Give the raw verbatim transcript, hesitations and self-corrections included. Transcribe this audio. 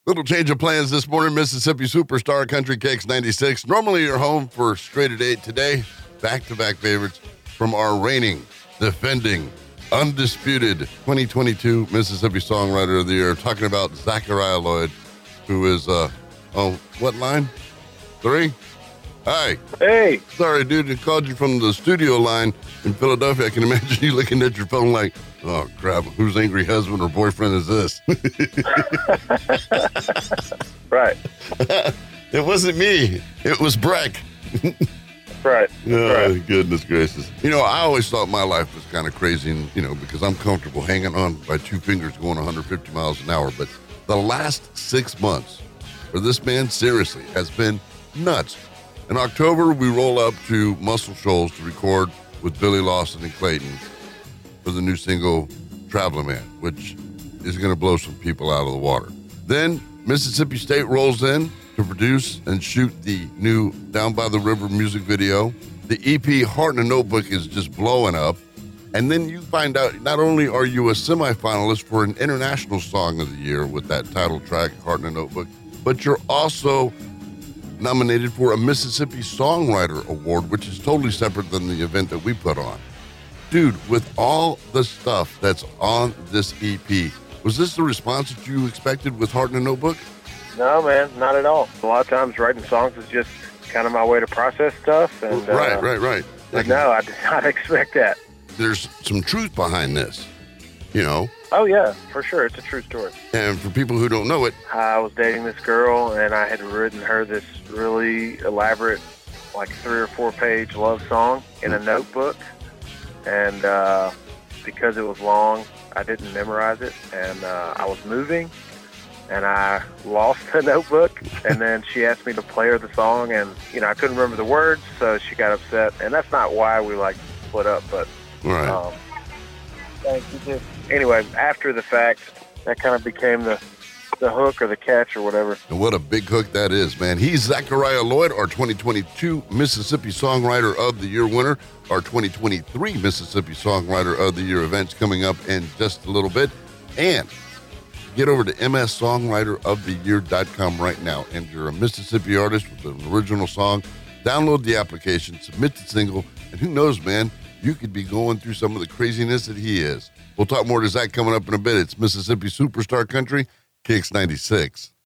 Little change of plans this morning. Mississippi Superstar Country K X ninety-six. Normally you're home for straight at eight. Today, back-to-back favorites from our reigning, defending, undisputed twenty twenty-two Mississippi Songwriter of the Year. Talking about Zachariah Lloyd, who is, uh, oh, what line? Three? Hi. Hey. Sorry, dude. I called you from the studio line in Philadelphia. I can imagine you looking at your phone like, oh, crap, whose angry husband or boyfriend is this? Right. It wasn't me. It was Breck. Right. Oh, right. Goodness gracious. You know, I always thought my life was kind of crazy, and, you know, because I'm comfortable hanging on by two fingers going one hundred fifty miles an hour. But the last six months for this man, seriously, has been nuts. In October, we roll up to Muscle Shoals to record with Billy Lawson and Clayton for the new single, Traveling Man, which is going to blow some people out of the water. Then Mississippi State rolls in to produce and shoot the new Down by the River music video. The E P Heart in a Notebook is just blowing up. And then you find out not only are you a semifinalist for an International Song of the Year with that title track, Heart in a Notebook, but you're also nominated for a Mississippi Songwriter Award, which is totally separate than the event that we put on. Dude, with all the stuff that's on this E P, was this the response that you expected with Heart in a Notebook? No, man, not at all. A lot of times writing songs is just kind of my way to process stuff. And, right, uh, right, right. But no, I did not expect that. There's some truth behind this, you know? Oh, yeah, for sure. It's a true story. And for people who don't know it, I was dating this girl, and I had written her this really elaborate, like three or four page love song in a notebook. And uh, because it was long, I didn't memorize it. And uh, I was moving, and I lost the notebook. And then she asked me to play her the song, and, you know, I couldn't remember the words, so she got upset. And that's not why we, like, split up, but... right. Um, thank you, too. Anyway, after the fact, that kind of became the the hook or the catch or whatever. And what a big hook that is, man. He's Zachariah Lloyd, our twenty twenty-two Mississippi Songwriter of the Year winner. Our twenty twenty-three Mississippi Songwriter of the Year event's coming up in just a little bit. And get over to m s songwriter of the year dot com right now. And you're a Mississippi artist with an original song. Download the application, submit the single, and who knows, man, you could be going through some of the craziness that he is. We'll talk more to Zach coming up in a bit. It's Mississippi Superstar Country, K X ninety-six.